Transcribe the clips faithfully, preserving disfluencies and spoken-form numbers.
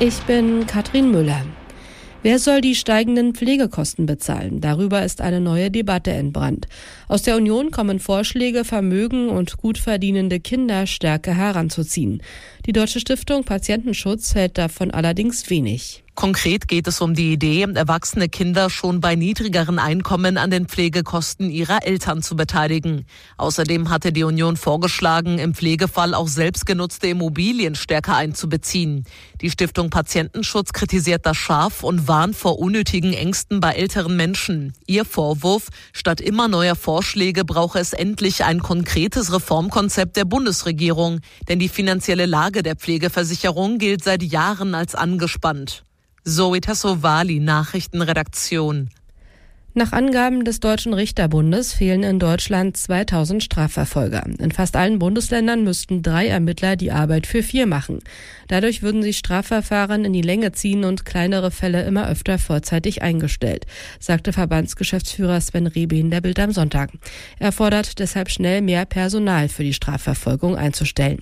Ich bin Katrin Müller. Wer soll die steigenden Pflegekosten bezahlen? Darüber ist eine neue Debatte entbrannt. Aus der Union kommen Vorschläge, Vermögen und gut verdienende Kinder stärker heranzuziehen. Die Deutsche Stiftung Patientenschutz hält davon allerdings wenig. Konkret geht es um die Idee, erwachsene Kinder schon bei niedrigeren Einkommen an den Pflegekosten ihrer Eltern zu beteiligen. Außerdem hatte die Union vorgeschlagen, im Pflegefall auch selbstgenutzte Immobilien stärker einzubeziehen. Die Stiftung Patientenschutz kritisiert das scharf und warnt vor unnötigen Ängsten bei älteren Menschen. Ihr Vorwurf: Statt immer neuer Vorschläge brauche es endlich ein konkretes Reformkonzept der Bundesregierung. Denn die finanzielle Lage der Pflegeversicherung gilt seit Jahren als angespannt. Zoe Tassovali, Nachrichtenredaktion. Nach Angaben des Deutschen Richterbundes fehlen in Deutschland zweitausend Strafverfolger. In fast allen Bundesländern müssten drei Ermittler die Arbeit für vier machen. Dadurch würden sich Strafverfahren in die Länge ziehen und kleinere Fälle immer öfter vorzeitig eingestellt, sagte Verbandsgeschäftsführer Sven Rebehn der Bild am Sonntag. Er fordert deshalb schnell mehr Personal für die Strafverfolgung einzustellen.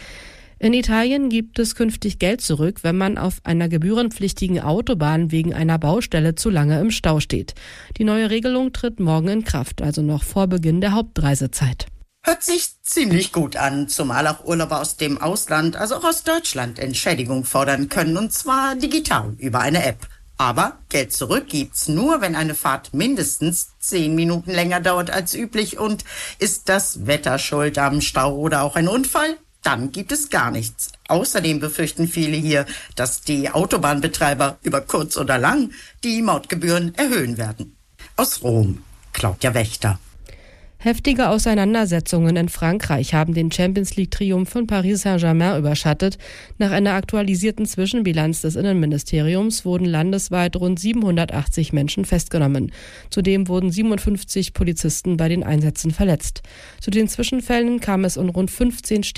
In Italien gibt es künftig Geld zurück, wenn man auf einer gebührenpflichtigen Autobahn wegen einer Baustelle zu lange im Stau steht. Die neue Regelung tritt morgen in Kraft, also noch vor Beginn der Hauptreisezeit. Hört sich ziemlich gut an, zumal auch Urlauber aus dem Ausland, also auch aus Deutschland, Entschädigung fordern können, und zwar digital über eine App. Aber Geld zurück gibt's nur, wenn eine Fahrt mindestens zehn Minuten länger dauert als üblich. Und ist das Wetter schuld am Stau oder auch ein Unfall? Dann gibt es gar nichts. Außerdem befürchten viele hier, dass die Autobahnbetreiber über kurz oder lang die Mautgebühren erhöhen werden. Aus Rom, Claudia Wächter. Heftige Auseinandersetzungen in Frankreich haben den Champions-League-Triumph von Paris Saint-Germain überschattet. Nach einer aktualisierten Zwischenbilanz des Innenministeriums wurden landesweit rund siebenhundertachtzig Menschen festgenommen. Zudem wurden siebenundfünfzig Polizisten bei den Einsätzen verletzt. Zu den Zwischenfällen kam es in rund fünfzehn Städten